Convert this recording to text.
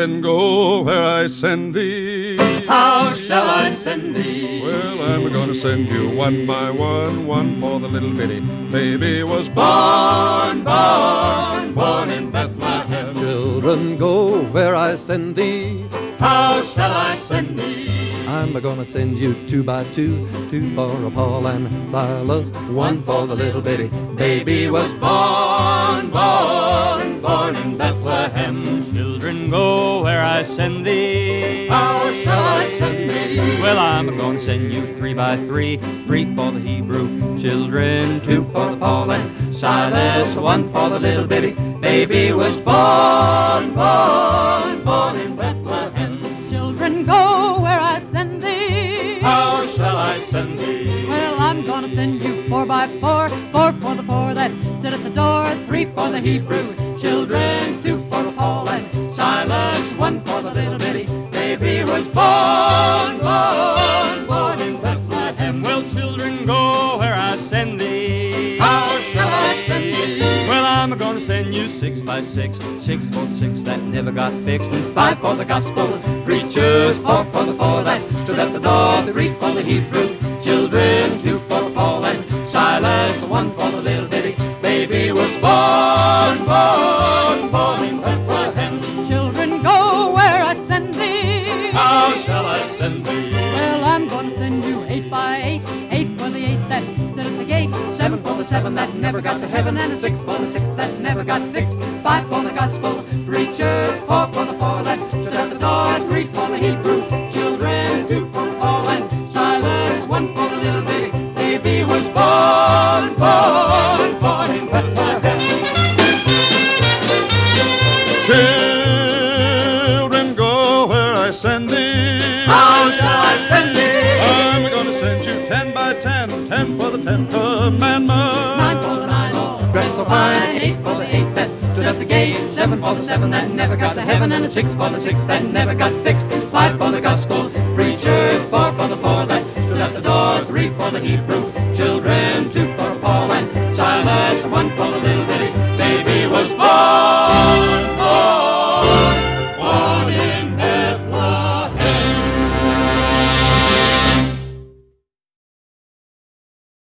Children, go where I send thee. How shall I send thee? Well, I'm gonna send you one by one. One for the little bitty baby was born, born in Bethlehem. Children, go where I send thee. How shall I send thee? I'm gonna send you 2 by 2, 2 for Paul and Silas, 1 for the little bitty Baby was born in Bethlehem. Children, go where I send thee. How shall I send thee? Well, I'm gonna send you 3 by 3, 3 for the Hebrew children, 2 for Paul and Silas, 1 for the little bitty baby was born in Bethlehem. Children, go where I send thee. How shall I send thee? Well, I'm gonna send you 4 by 4, 4 for the 4 that stood at the door, 3 for the Hebrew children, 2 for Paul and Silas, 1 for the little bitty baby was born in Bethlehem. Well, children, go where I send thee. How shall I send thee? Well, I'm gonna send you 6 by 6, 6 for the 6 that never got fixed, and 5 for the gospel preachers, 4 for the 4 that stood at the door, 3 for the Hebrew children, 2 for Paul and Silas, 1 for the little bitty baby was born in Bethlehem. Children, go where I send thee. How shall I send thee? Well, I'm gonna send you 8 by 8, 8 for the 8 that stood at the gate, 7 for the 7 that never got to heaven, and a 6 for the 6 that never got fixed, 5 for the gospel preachers, 4 for the 4 that stood at the door, 3 for the Hebrew children, 2 for Paul and Silas, 1 for the little bitty baby was born in Bethlehem. Children, go where I send thee. How shall I send thee? I'm gonna send you 10 by 10, 10 for the 10th commandment. 9 for the 9 all Dressed so fine, 8 for the 8 that stood at the gate, 7 for the 7 that never got to heaven, and a 6 for the 6 that never got fixed, 5 for the gospel preachers, 4 for the 4 that stood at the door, 3 for the Hebrew children, 2 for Paul and